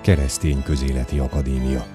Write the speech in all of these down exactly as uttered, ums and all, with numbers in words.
Keresztény Közéleti Akadémia.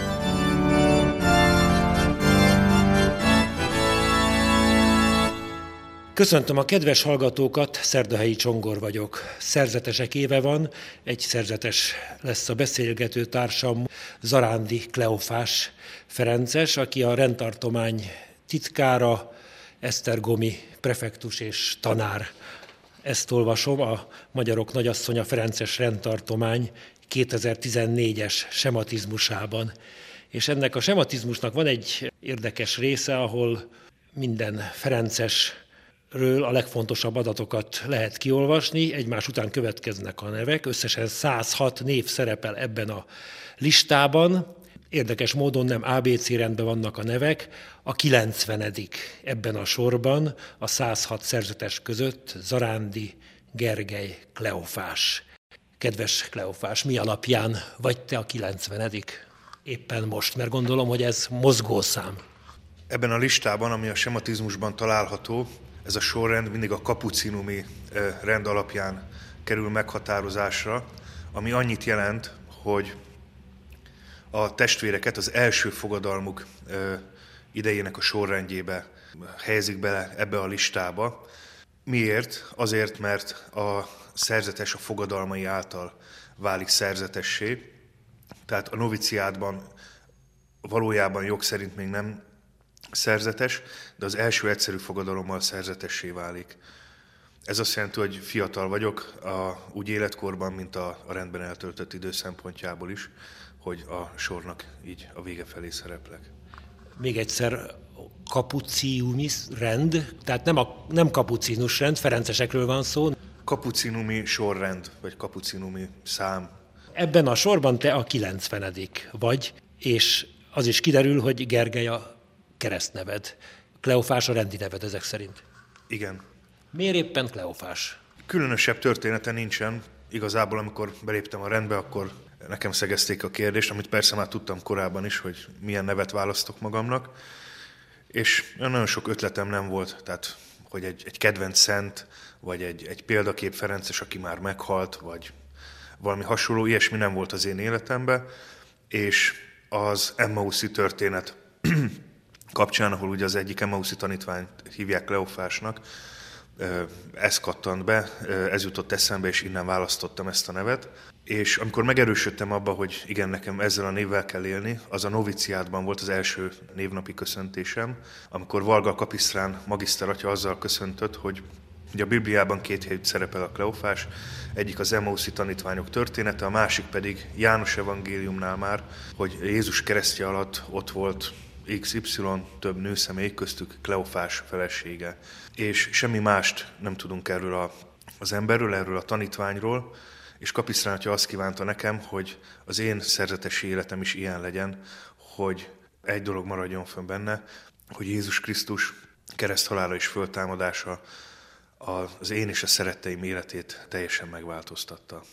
Köszöntöm a kedves hallgatókat, Szerdahelyi Csongor vagyok. Szerzetesek éve van, egy szerzetes lesz a beszélgető társam, Zarándi Kleofás Ferences, aki a rendtartomány titkára, esztergomi prefektus és tanár. Ezt olvasom, a Magyarok Nagyasszonya Ferences rendtartomány kétezer-tizennégyes sematizmusában. És ennek a sematizmusnak van egy érdekes része, ahol minden ferencesről a legfontosabb adatokat lehet kiolvasni, egymás után következnek a nevek, összesen száz hat név szerepel ebben a listában. Érdekes módon nem á bé cé rendben vannak a nevek, a kilencvenedik ebben a sorban, a száz hat szerzetes között Zarándi Gergely Kleofás. Kedves Kleofás, mi alapján vagy te a kilencvenedik éppen most? Mert gondolom, hogy ez mozgószám. Ebben a listában, ami a sematizmusban található, ez a sorrend mindig a kapucinumi rend alapján kerül meghatározásra, ami annyit jelent, hogy a testvéreket az első fogadalmuk idejének a sorrendjébe helyezik bele ebbe a listába. Miért? Azért, mert a szerzetes a fogadalmai által válik szerzetessé, tehát a noviciátban valójában jog szerint még nem szerzetes, de az első egyszerű fogadalommal szerzetessé válik. Ez azt jelenti, hogy fiatal vagyok, a, úgy életkorban, mint a, a rendben eltöltött idő szempontjából is, hogy a sornak így a vége felé szereplek. Még egyszer, kapuciumis rend, tehát nem, a, nem kapucinus rend, ferencesekről van szó. Kapucinumi sorrend, vagy kapucinumi szám. Ebben a sorban te a kilencvenedik vagy, és az is kiderül, hogy Gergely a keresztneved. Kleofás a rendi neved ezek szerint. Igen. Miért éppen Kleofás? Különösebb története nincsen. Igazából, amikor beléptem a rendbe, akkor nekem szegezték a kérdést, amit persze már tudtam korábban is, hogy milyen nevet választok magamnak. És nagyon sok ötletem nem volt, tehát hogy egy, egy kedvenc szent, vagy egy, egy példakép Ferences, aki már meghalt, vagy valami hasonló, ilyesmi nem volt az én életemben. És az Emmauszi történet kapcsán, ahol ugye az egyik Emmauszi tanítványt hívják Kleofásnak, ez kattant be, ez jutott eszembe, és innen választottam ezt a nevet. És amikor megerősödtem abba, hogy igen, nekem ezzel a névvel kell élni, az a noviciátban volt az első névnapi köszöntésem, amikor Valga Kapisztrán magiszteratya azzal köszöntött, hogy ugye a Bibliában két helyütt szerepel a Kleofás, egyik az Emmauszi tanítványok története, a másik pedig János evangéliumnál már, hogy Jézus keresztje alatt ott volt iksz ipszilon több nőszemély, köztük Kleofás felesége. És semmi mást nem tudunk erről a, az emberről, erről a tanítványról, és Kapisztrán atya azt kívánta nekem, hogy az én szerzetesi életem is ilyen legyen, hogy egy dolog maradjon fönn benne, hogy Jézus Krisztus kereszthalála és föltámadása az én és a szeretteim életét teljesen megváltoztatta.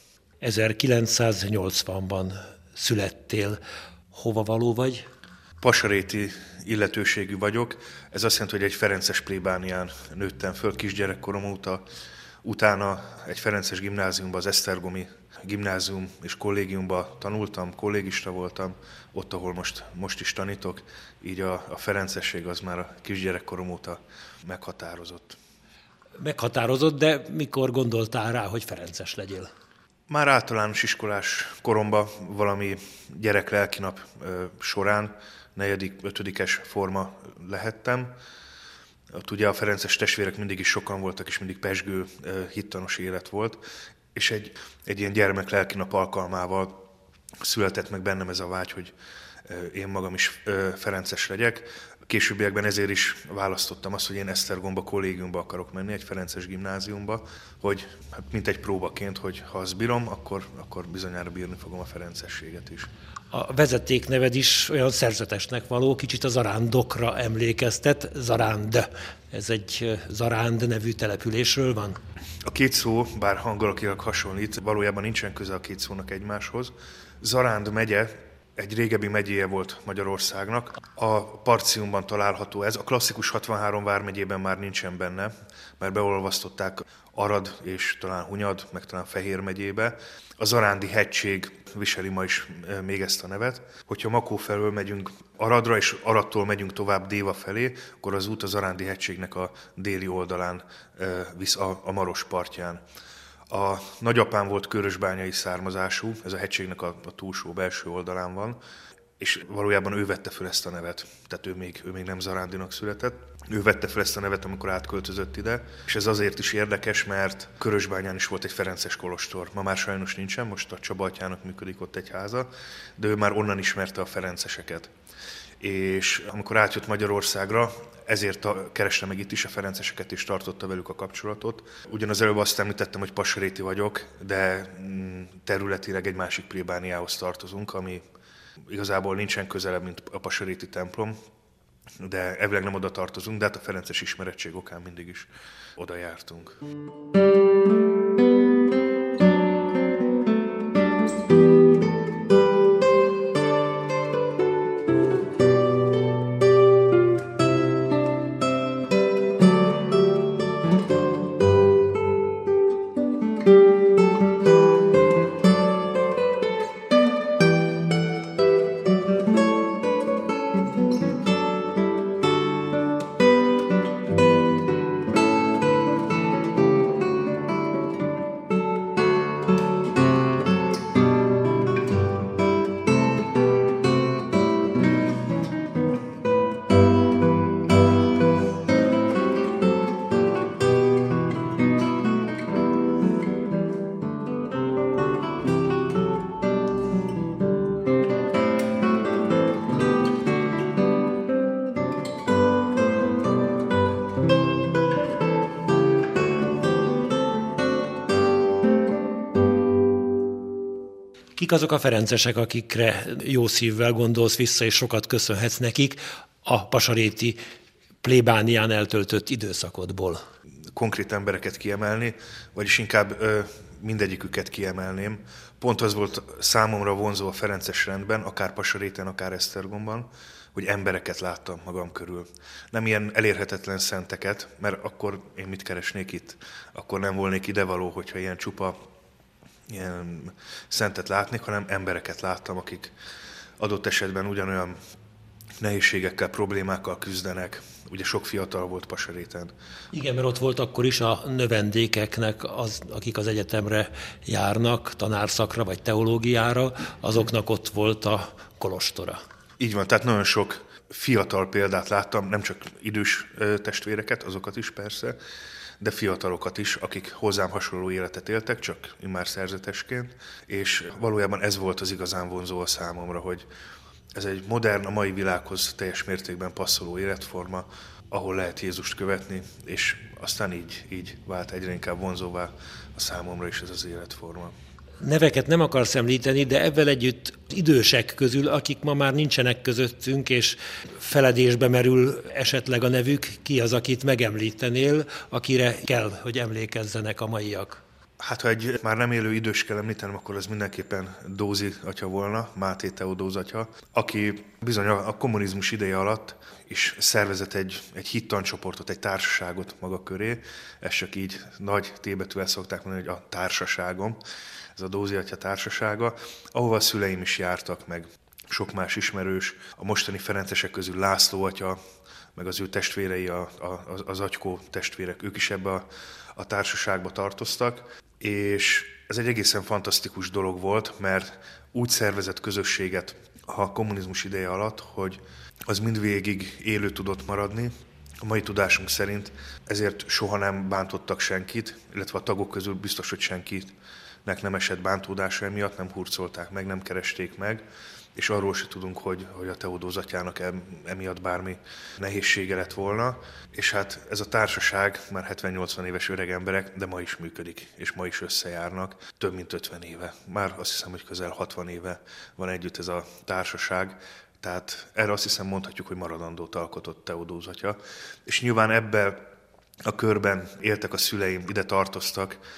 ezerkilencszáznyolcvanban születtél. Hova való vagy? Pasaréti illetőségű vagyok. Ez azt jelenti, hogy egy ferences plébánián nőttem föl kisgyerekkorom óta. Utána egy ferences gimnáziumban, az esztergomi gimnázium és kollégiumban tanultam, kollégista voltam, ott, ahol most, most is tanítok. Így a, a ferencesség az már a kisgyerekkorom óta meghatározott. Meghatározott, de mikor gondoltál rá, hogy ferences legyél? Már általános iskolás koromban valami gyerek lelkinap során negyedik, ötödikes forma lehettem. Ott ugye a ferences testvérek mindig is sokan voltak, és mindig pezsgő, hittanos élet volt. És egy, egy ilyen gyermek lelkinap alkalmával született meg bennem ez a vágy, hogy én magam is ferences legyek. Későbbiekben ezért is választottam azt, hogy én Esztergomba kollégiumba akarok menni, egy ferences gimnáziumba, hogy hát mint egy próbaként, hogy ha azt bírom, akkor, akkor bizonyára bírni fogom a ferencességet is. A vezetékneved is olyan szerzetesnek való, kicsit a zarándokra emlékeztet, Zaránd. Ez egy Zaránd nevű településről van? A két szó, bár hangalakilag hasonlít, valójában nincsen köze a két szónak egymáshoz. Zaránd megye egy régebbi megyéje volt Magyarországnak. A Partiumban található ez. A klasszikus hatvanhárom vármegyében már nincsen benne, mert beolvasztották Arad és talán Hunyad, meg talán Fehér megyébe. A Zarándi hegység viseli ma is még ezt a nevet. Hogyha Makó felől megyünk Aradra, és Aradtól megyünk tovább Déva felé, akkor az út a Zarándi hegységnek a déli oldalán visz a, a Maros partján. A nagyapám volt körösbányai származású, ez a hegységnek a, a túlsó belső oldalán van, és valójában ő vette fel ezt a nevet, tehát ő még, ő még nem Zarándinak született. Ő vette fel ezt a nevet, amikor átköltözött ide, és ez azért is érdekes, mert Körösbányán is volt egy ferences kolostor. Ma már sajnos nincsen, most a Csaba atyának működik ott egy háza, de ő már onnan ismerte a ferenceseket. És amikor átjött Magyarországra, ezért a, kereste meg itt is a ferenceseket, és tartotta velük a kapcsolatot. Ugyanaz előbb azt említettem, hogy passaréti vagyok, de területileg egy másik plébániához tartozunk, ami igazából nincsen közelebb, mint a passaréti templom, de elvileg nem oda tartozunk, de hát a ferences ismerettség okán mindig is oda jártunk. Kik azok a ferencesek, akikre jó szívvel gondolsz vissza, és sokat köszönhetsz nekik a pasaréti plébánián eltöltött időszakodból? Konkrét embereket kiemelni, vagyis inkább ö, mindegyiküket kiemelném. Pont az volt számomra vonzó a ferences rendben, akár Pasaréten, akár Esztergomban, hogy embereket láttam magam körül. Nem ilyen elérhetetlen szenteket, mert akkor én mit keresnék itt? Akkor nem volnék idevaló, hogyha ilyen csupa ilyen szentet látnék, hanem embereket láttam, akik adott esetben ugyanolyan nehézségekkel, problémákkal küzdenek. Ugye sok fiatal volt Pasaréten. Igen, mert ott volt akkor is a növendékeknek, az, akik az egyetemre járnak, tanárszakra vagy teológiára, azoknak ott volt a kolostora. Így van, tehát nagyon sok fiatal példát láttam, nem csak idős testvéreket, azokat is persze, de fiatalokat is, akik hozzám hasonló életet éltek, csak immár szerzetesként, és valójában ez volt az igazán vonzó a számomra, hogy ez egy modern, a mai világhoz teljes mértékben passzoló életforma, ahol lehet Jézust követni, és aztán így, így vált egyre inkább vonzóvá a számomra is ez az életforma. Neveket nem akarsz említeni, de ebben együtt idősek közül, akik ma már nincsenek közöttünk, és feledésbe merül esetleg a nevük, ki az, akit megemlítenél, akire kell, hogy emlékezzenek a maiak? Hát, ha egy már nem élő idős kell említenem, akkor az mindenképpen Dózi atya volna, Máté Teodóz atya, aki bizony a kommunizmus ideje alatt is szervezett egy, egy hittancsoportot, egy társaságot maga köré. Ezt csak így nagy T-betűvel szokták mondani, hogy a társaságom, ez a Dózi atya társasága, ahova a szüleim is jártak, meg sok más ismerős. A mostani ferencesek közül László atya, meg az ő testvérei, a, a, az Agykó testvérek, ők is ebbe a, a társaságba tartoztak, és ez egy egészen fantasztikus dolog volt, mert úgy szervezett közösséget a kommunizmus ideje alatt, hogy az mindvégig élő tudott maradni. A mai tudásunk szerint ezért soha nem bántottak senkit, illetve a tagok közül biztos, hogy senkinek nem esett bántódása emiatt, nem hurcolták meg, nem keresték meg, és arról se tudunk, hogy, hogy a Teodóz atyának emiatt bármi nehézsége lett volna. És hát ez a társaság, már hetven-nyolcvan éves öreg emberek, de ma is működik, és ma is összejárnak, több mint ötven éve. Már azt hiszem, hogy közel hatvan éve van együtt ez a társaság, tehát erre azt hiszem mondhatjuk, hogy maradandót alkotott Teodóz atya. És nyilván ebben a körben éltek a szüleim, ide tartoztak,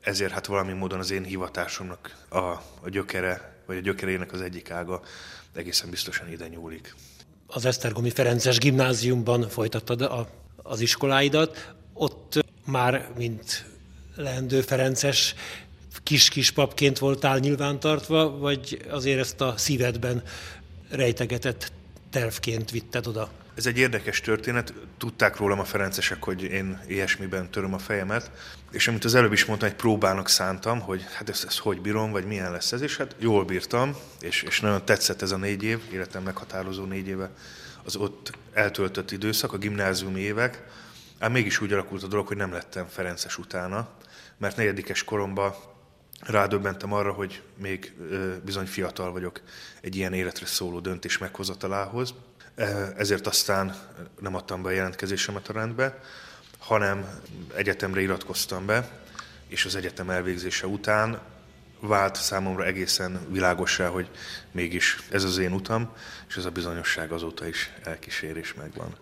ezért hát valami módon az én hivatásomnak a, a gyökere, vagy a gyökerének az egyik ága egészen biztosan ide nyúlik. Az Esztergomi Ferences Gimnáziumban folytattad a, az iskoláidat, ott már, mint leendő ferences, kis-kis papként voltál nyilvántartva, vagy azért ezt a szívedben rejtegetett tervként vitted oda? Ez egy érdekes történet, tudták rólam a ferencesek, hogy én ilyesmiben töröm a fejemet, és amit az előbb is mondtam, egy próbának szántam, hogy hát ezt, ezt hogy bírom, vagy milyen lesz ez, és hát jól bírtam, és, és nagyon tetszett ez a négy év, életem meghatározó négy éve, az ott eltöltött időszak, a gimnáziumi évek, ám mégis úgy alakult a dolog, hogy nem lettem ferences utána, mert negyedikes koromban rádöbbentem arra, hogy még bizony fiatal vagyok egy ilyen életre szóló döntés meghozatalához. Ezért aztán nem adtam be a jelentkezésemet a rendbe, hanem egyetemre iratkoztam be, és az egyetem elvégzése után vált számomra egészen világossá, hogy mégis ez az én utam, és ez a bizonyosság azóta is elkísér és megvan.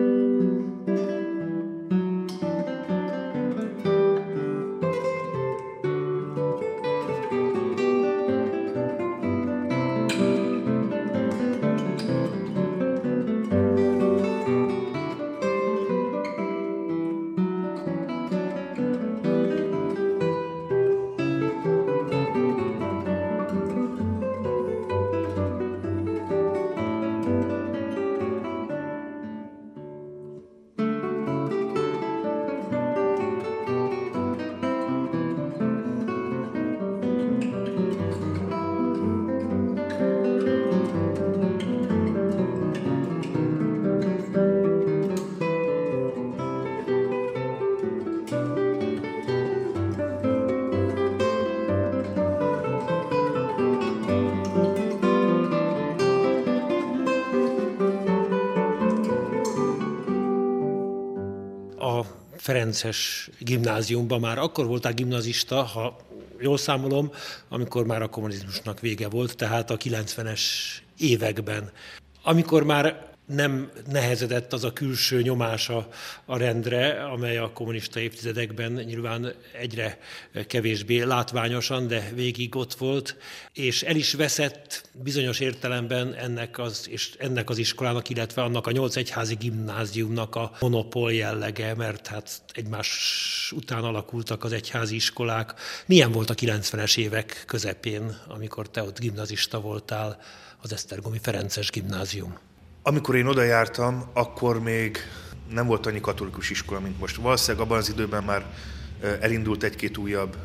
Ferences gimnáziumban már akkor voltál gimnazista, ha jól számolom, amikor már a kommunizmusnak vége volt, tehát a kilencvenes években. Amikor már nem nehezedett az a külső nyomása a rendre, amely a kommunista évtizedekben nyilván egyre kevésbé látványosan, de végig ott volt, és el is veszett bizonyos értelemben ennek az, és ennek az iskolának, illetve annak a nyolc egyházi gimnáziumnak a monopól jellege, mert hát egymás után alakultak az egyházi iskolák. Milyen volt a kilencvenes évek közepén, amikor te ott gimnazista voltál, az Esztergomi Ferences Gimnázium? Amikor én oda jártam, akkor még nem volt annyi katolikus iskola, mint most. Valószínűleg abban az időben már elindult egy-két újabb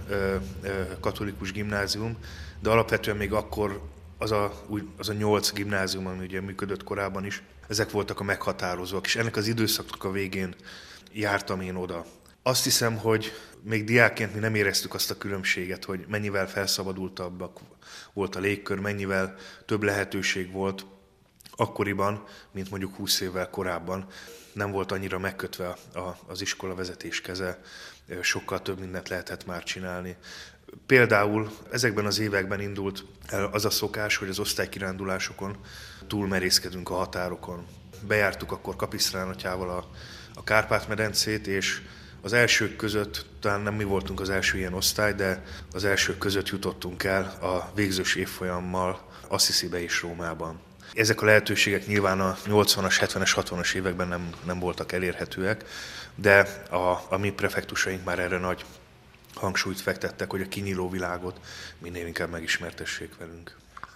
katolikus gimnázium, de alapvetően még akkor az a, az a nyolc gimnázium, ami ugye működött korábban is, ezek voltak a meghatározóak, és ennek az időszaknak a végén jártam én oda. Azt hiszem, hogy még diákként mi nem éreztük azt a különbséget, hogy mennyivel felszabadultabbak volt a légkör, mennyivel több lehetőség volt akkoriban, mint mondjuk húsz évvel korábban. Nem volt annyira megkötve a, a, az iskola vezetés keze, sokkal több mindent lehetett már csinálni. Például ezekben az években indult el az a szokás, hogy az osztálykirándulásokon túlmerészkedünk a határokon. Bejártuk akkor Kapisztrán atyával a, a Kárpát-medencét, és az elsők között, talán nem mi voltunk az első ilyen osztály, de az elsők között jutottunk el a végzős évfolyammal Assisibe és Rómában. Ezek a lehetőségek nyilván a nyolcvanas, hetvenes, hatvanas években nem, nem voltak elérhetőek, de a, a mi prefektusaink már erre nagy hangsúlyt fektettek, hogy a kinyíló világot minél inkább megismertessék velünk.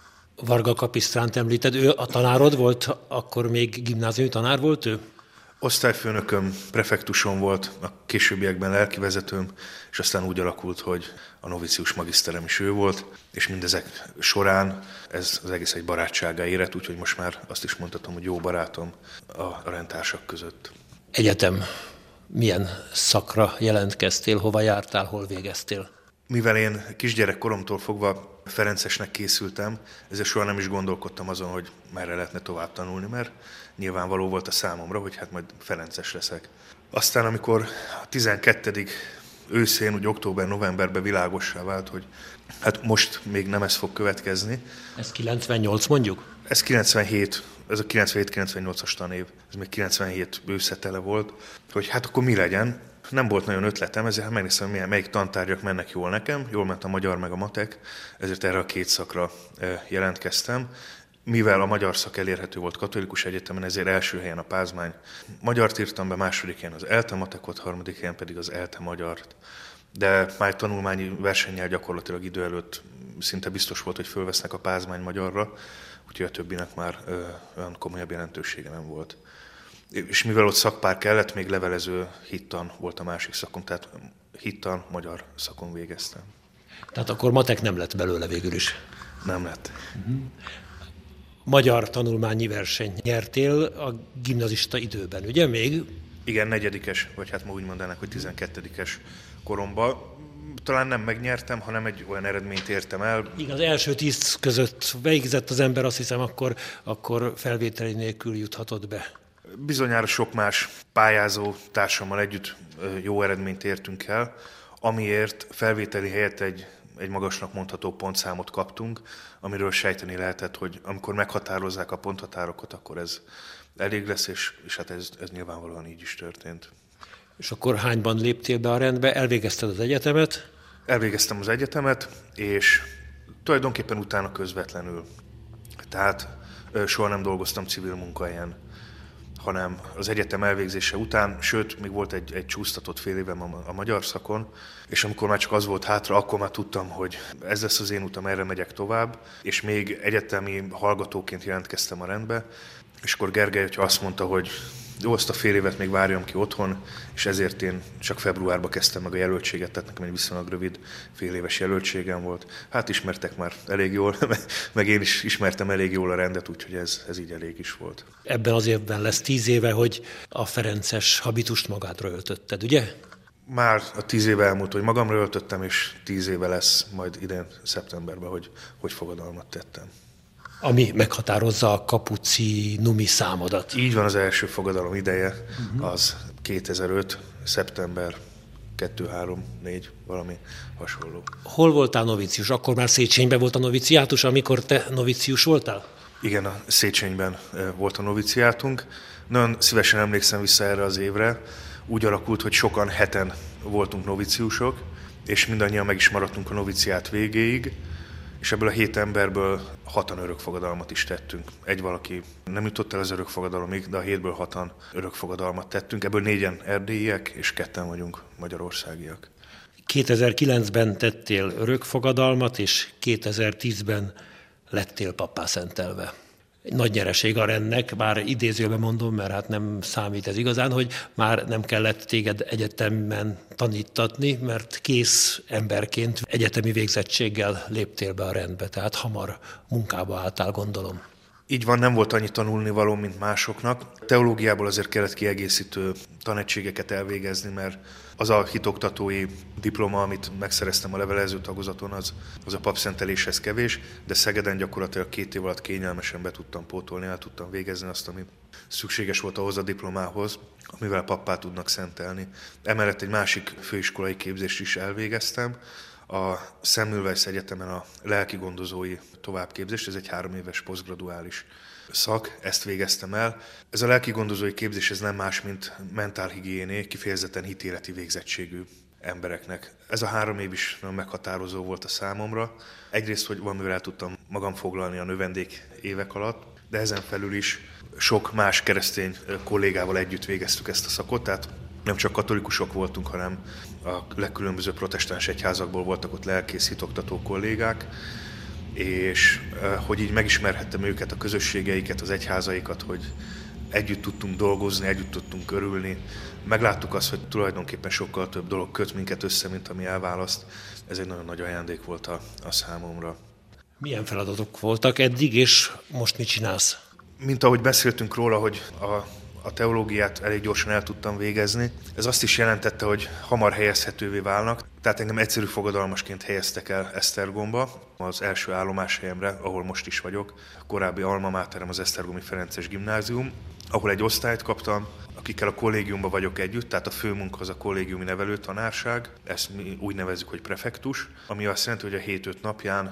Varga Kapisztránt említed, ő a tanárod volt, akkor még gimnáziumi tanár volt ő? Osztályfőnököm, prefektusom volt, a későbbiekben lelkivezetőm, és aztán úgy alakult, hogy a novicius magiszterem is ő volt, és mindezek során ez az egész egy barátsággá érett, úgyhogy most már azt is mondhatom, hogy jó barátom a rendtársak között. Egyetem. Milyen szakra jelentkeztél, hova jártál, hol végeztél? Mivel én kisgyerek koromtól fogva ferencesnek készültem, ezért soha nem is gondolkodtam azon, hogy merre lehetne tovább tanulni, mert nyilvánvaló volt a számomra, hogy hát majd ferences leszek. Aztán, amikor a tizenkettedik őszén, úgy október-novemberben világossá vált, hogy hát most még nem ez fog következni. Ez kilencvennyolc mondjuk? Ez kilencvenhét, ez a kilencvenhét kilencvennyolcas tanév, ez még kilencvenhét őszetele volt, hogy hát akkor mi legyen. Nem volt nagyon ötletem, ezért megnéztem, milyen, melyik tantárgyak mennek jól nekem. Jól ment a magyar meg a matek, ezért erre a két szakra jelentkeztem. Mivel a magyar szak elérhető volt katolikus egyetemen, ezért első helyen a Pázmány magyart írtam be, második helyen az ELTE matekot, harmadik helyen pedig az ELTE magyart. De már tanulmányi versennyel gyakorlatilag idő előtt szinte biztos volt, hogy fölvesznek a Pázmány magyarra, úgyhogy a többinek már ö, olyan komolyabb jelentősége nem volt. És mivel ott szakpár kellett, még levelező hittan volt a másik szakon, tehát hittan, magyar szakon végeztem. Tehát akkor matek nem lett belőle végül is? Nem lett. Uh-huh. Magyar tanulmányi verseny nyertél a gimnazista időben, ugye még? Igen, negyedikes, vagy hát ma úgy mondanak, hogy tizenkettedikes koromban. Talán nem megnyertem, hanem egy olyan eredményt értem el. Igen, az első tíz között végzett az ember, azt hiszem, akkor, akkor felvételi nélkül juthatott be. Bizonyára sok más pályázó társammal együtt jó eredményt értünk el, amiért felvételi helyett egy, egy magasnak mondható pontszámot kaptunk, amiről sejteni lehetett, hogy amikor meghatározzák a ponthatárokat, akkor ez elég lesz, és, és hát ez, ez nyilvánvalóan így is történt. És akkor hányban léptél be a rendbe? Elvégezted az egyetemet? Elvégeztem az egyetemet, és tulajdonképpen utána közvetlenül. Tehát soha nem dolgoztam civil munkahelyen, hanem az egyetem elvégzése után, sőt, még volt egy, egy csúsztatott fél évem a, a magyar szakon, és amikor már csak az volt hátra, akkor már tudtam, hogy ez lesz az én utam, erre megyek tovább, és még egyetemi hallgatóként jelentkeztem a rendbe, és akkor Gergely hogyha azt mondta, hogy jó, azt a fél évet még várjam ki otthon, és ezért én csak februárban kezdtem meg a jelöltséget, tehát nekem egy viszonylag rövid fél éves jelöltségem volt. Hát ismertek már elég jól, meg én is ismertem elég jól a rendet, úgyhogy ez, ez így elég is volt. Ebben az évben lesz tíz éve, hogy a ferences habitust magádra öltötted, ugye? Már a tíz éve elmúlt, hogy magamra öltöttem, és tíz éve lesz majd idén szeptemberben, hogy, hogy fogadalmat tettem. Ami meghatározza a kapucinumi számodat. Így van, az első fogadalom ideje, uh-huh. az kétezer-öt. szeptember kettő, három, négy, valami hasonló. Hol voltál novicius? Akkor már Széchenyben volt a noviciátus, amikor te novicius voltál? Igen, a Széchenyben volt a noviciátunk. Nagyon szívesen emlékszem vissza erre az évre. Úgy alakult, hogy sokan heten voltunk noviciusok, és mindannyian meg is maradtunk a noviciát végéig, és ebből a hét emberből hatan örökfogadalmat is tettünk. Egy valaki nem jutott el az örökfogadalomig, de a hétből hatan örökfogadalmat tettünk. Ebből négyen erdélyiek, és ketten vagyunk magyarországiak. kétezer-kilencben tettél örökfogadalmat, és kétezer-tízben lettél pappá szentelve. Egy nagy nyereség a rendnek, bár idézőben mondom, mert hát nem számít ez igazán, hogy már nem kellett téged egyetemen tanítatni, mert kész emberként egyetemi végzettséggel léptél be a rendbe, tehát hamar munkába álltál, gondolom. Így van, nem volt annyi tanulnivaló, mint másoknak. Teológiából azért kellett kiegészítő tanegységeket elvégezni, mert az a hitoktatói diploma, amit megszereztem a levelező tagozaton, az, az a papszenteléshez kevés, de Szegeden gyakorlatilag két év alatt kényelmesen be tudtam pótolni, el tudtam végezni azt, ami szükséges volt ahhoz a diplomához, amivel pappá tudnak szentelni. Emellett egy másik főiskolai képzést is elvégeztem, a Semmelweis Egyetemen a lelki gondozói továbbképzést, ez egy három éves posztgraduális szak, ezt végeztem el. Ez a lelki gondozói képzés ez nem más, mint mentálhigiéné, kifejezetten hitéleti végzettségű embereknek. Ez a három év is nagyon meghatározó volt a számomra. Egyrészt, hogy valamivel el tudtam magam foglalni a növendék évek alatt, de ezen felül is sok más keresztény kollégával együtt végeztük ezt a szakot, tehát nem csak katolikusok voltunk, hanem a legkülönbözőbb protestáns egyházakból voltak ott lelkész hitoktató kollégák, és hogy így megismerhettem őket, a közösségeiket, az egyházaikat, hogy együtt tudtunk dolgozni, együtt tudtunk örülni. Megláttuk azt, hogy tulajdonképpen sokkal több dolog köt minket össze, mint ami elválaszt. Ez egy nagyon nagy ajándék volt a, a számomra. Milyen feladatok voltak eddig, és most mit csinálsz? Mint ahogy beszéltünk róla, hogy a A teológiát elég gyorsan el tudtam végezni. Ez azt is jelentette, hogy hamar helyezhetővé válnak. Tehát engem egyszerű fogadalmasként helyeztek el Esztergomba, az első állomáshelyemre, ahol most is vagyok. A korábbi alma máterem az Esztergomi Ferences Gimnázium, ahol egy osztályt kaptam, akikkel a kollégiumban vagyok együtt, tehát a főmunka az a kollégiumi nevelőtanárság, ezt mi úgy nevezzük, hogy prefektus, ami azt jelenti, hogy a hét-öt napján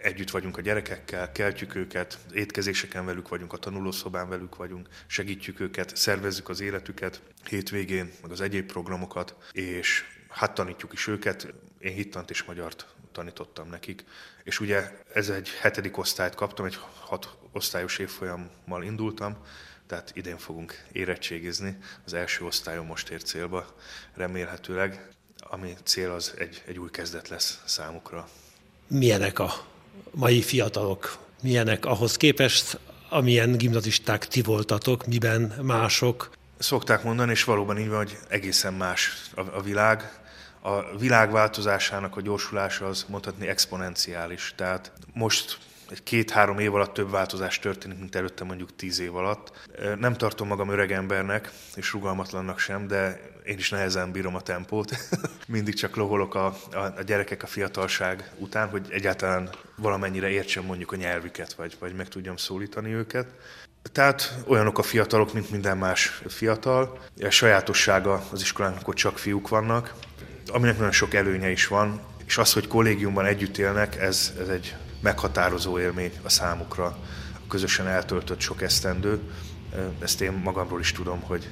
együtt vagyunk a gyerekekkel, keltjük őket, étkezéseken velük vagyunk, a tanulószobán velük vagyunk, segítjük őket, szervezzük az életüket, hétvégén, meg az egyéb programokat, és hát tanítjuk is őket. Én hittant és magyart tanítottam nekik, és ugye ez egy hetedik osztályt kaptam, egy hat osztályos évfolyammal indultam, tehát idén fogunk érettségizni, az első osztályon most ér célba remélhetőleg, ami cél az egy, egy új kezdet lesz számukra. Milyenek a mai fiatalok? Milyenek ahhoz képest, amilyen gimnazisták ti voltatok, miben mások? Szokták mondani, és valóban így van, hogy egészen más a, a világ. A világ változásának a gyorsulása az mondhatni exponenciális. Tehát most egy két-három év alatt több változás történik, mint előtte mondjuk tíz év alatt. Nem tartom magam öreg embernek, és rugalmatlannak sem, de én is nehezen bírom a tempót. Mindig csak loholok a, a, a gyerekek a fiatalság után, hogy egyáltalán valamennyire értsem mondjuk a nyelvüket, vagy, vagy meg tudjam szólítani őket. Tehát olyanok a fiatalok, mint minden más fiatal. A sajátossága az iskolának, hogy csak fiúk vannak, aminek nagyon sok előnye is van, és az, hogy kollégiumban együtt élnek, ez, ez egy meghatározó élmény a számukra, a közösen eltöltött sok esztendő. Ezt én magamról is tudom, hogy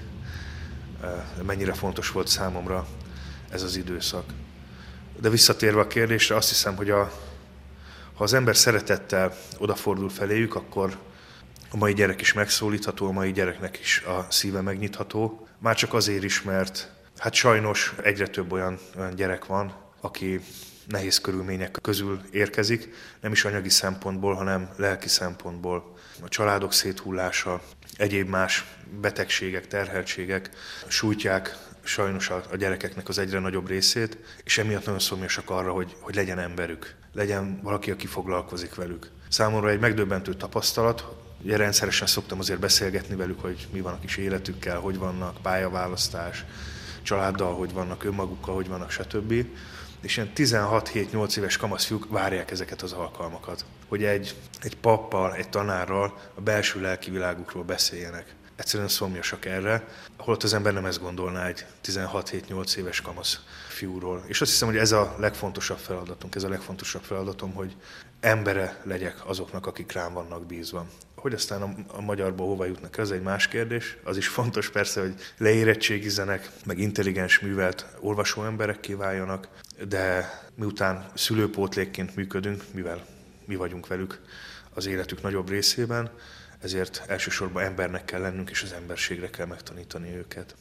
mennyire fontos volt számomra ez az időszak. De visszatérve a kérdésre, azt hiszem, hogy a, ha az ember szeretettel odafordul feléjük, akkor a mai gyerek is megszólítható, a mai gyereknek is a szíve megnyitható. Már csak azért is, mert hát sajnos egyre több olyan, olyan gyerek van, aki nehéz körülmények közül érkezik, nem is anyagi szempontból, hanem lelki szempontból. A családok széthullása, egyéb más betegségek, terheltségek sújtják sajnos a, a gyerekeknek az egyre nagyobb részét, és emiatt nagyon szomjasak arra, hogy, hogy legyen emberük, legyen valaki, aki foglalkozik velük. Számomra egy megdöbbentő tapasztalat, ugye rendszeresen szoktam azért beszélgetni velük, hogy mi van a kis életükkel, hogy vannak, pályaválasztás, családdal, hogy vannak, önmagukkal, hogy vannak, stb. És ilyen tizenhat-hét-nyolc éves kamaszfiúk várják ezeket az alkalmakat, hogy egy, egy pappal, egy tanárral a belső lelki világukról beszéljenek. Egyszerűen szomjasak erre, holott az ember nem ezt gondolná egy tizenhat-hét-nyolc éves kamaszfiúról. És azt hiszem, hogy ez a legfontosabb feladatunk, ez a legfontosabb feladatom, hogy embere legyek azoknak, akik rám vannak bízva. Hogy aztán a, a magyarból hova jutnak, ez egy más kérdés. Az is fontos persze, hogy leérettségizzenek, meg intelligens, művelt olvasó emberekké váljanak, de miután szülőpótlékként működünk, mivel mi vagyunk velük az életük nagyobb részében, ezért elsősorban embernek kell lennünk, és az emberségre kell megtanítani őket.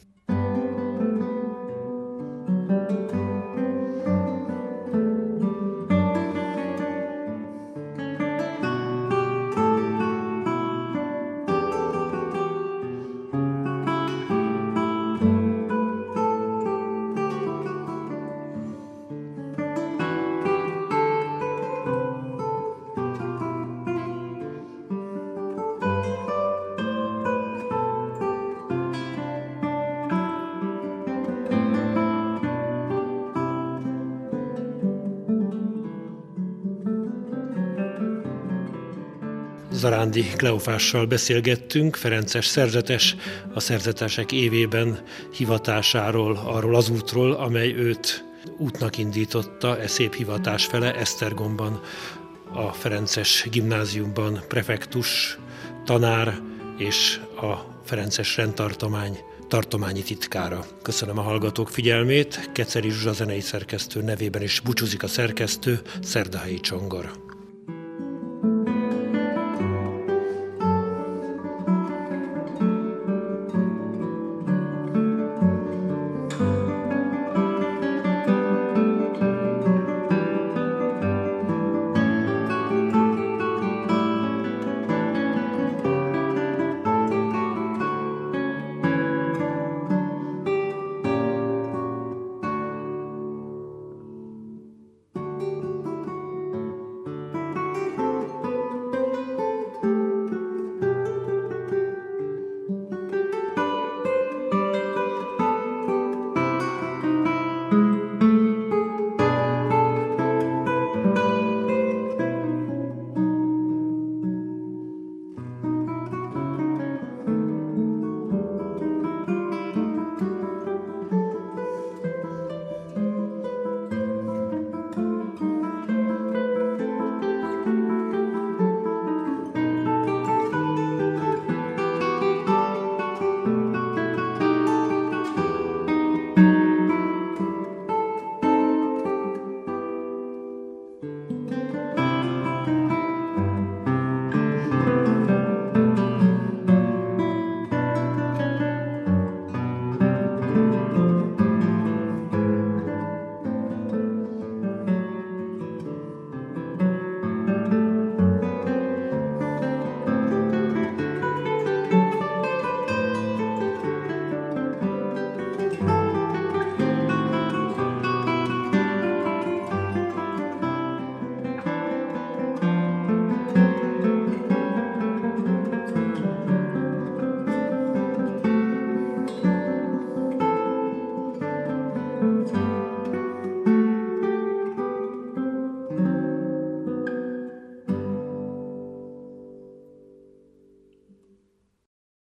Zarándi Kleofással beszélgettünk, ferences szerzetes, a szerzetesek évében hivatásáról, arról az útról, amely őt útnak indította e szép hivatás fele, Esztergomban, a ferences gimnáziumban prefektus, tanár és a ferences rendtartomány tartományi titkára. Köszönöm a hallgatók figyelmét, Keceri Zsuzsa zenei szerkesztő nevében is búcsúzik a szerkesztő, Szerdahelyi Csongor.